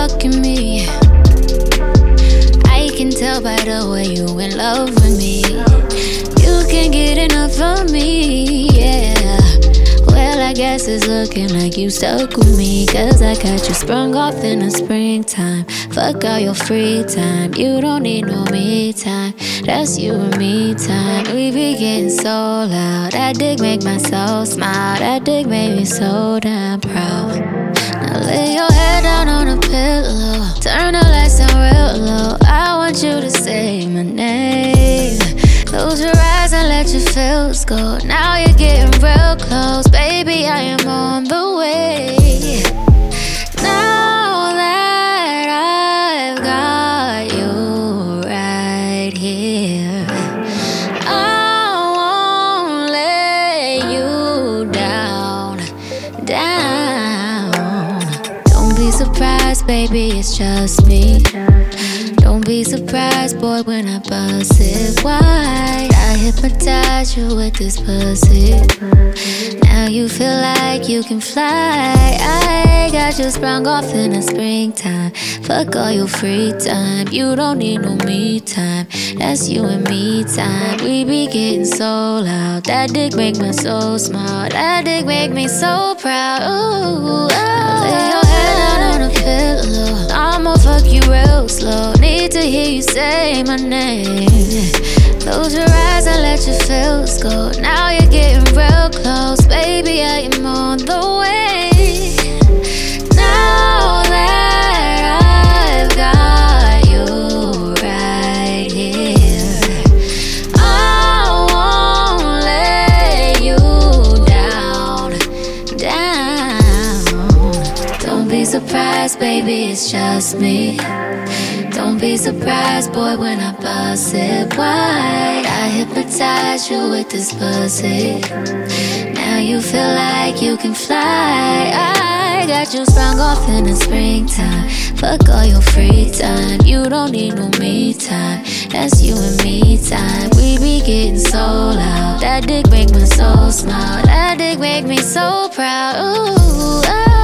fucking me. I can tell by the way you in love with me. You can't get enough of me, yeah. Well, I guess it's looking like you stuck with me, 'cause I got you sprung off in the springtime. Fuck all your free time, you don't need no me time. That's you and me time. We be getting so loud, that dick make my soul smile. That dick made me so damn proud. Now lay your head down on a pillow, turn the lights down real low. I want you to say my name. Close your eyes and let your feels go. Now you're getting real close, baby, I am on the way. Now that I've got you right here, I won't let you down, down. Don't be surprised, baby, it's just me. Don't be surprised, boy, when I bust it wide. I hypnotize you with this pussy. Now you feel like you can fly. I got you sprung off in the springtime. Fuck all your free time, you don't need no me time. That's you and me time. We be getting so loud, that dick make my soul smile. That dick make me so proud. Ooh, lay your head down on a pillow, I'ma fuck you real slow. Need to hear you say my name. Close your eyes and let your feels go. Now you're getting real close, baby, I am on the way. Now that I've got you right here, I won't let you down, down. Don't be surprised, baby, it's just me. Don't be surprised, boy, when I bust it wide. I hypnotize you with this pussy. Now you feel like you can fly. I got you sprung off in the springtime. Fuck all your free time, you don't need no me time. That's you and me time. We be getting so loud, that dick make my soul smile. That dick make me so proud. Ooh,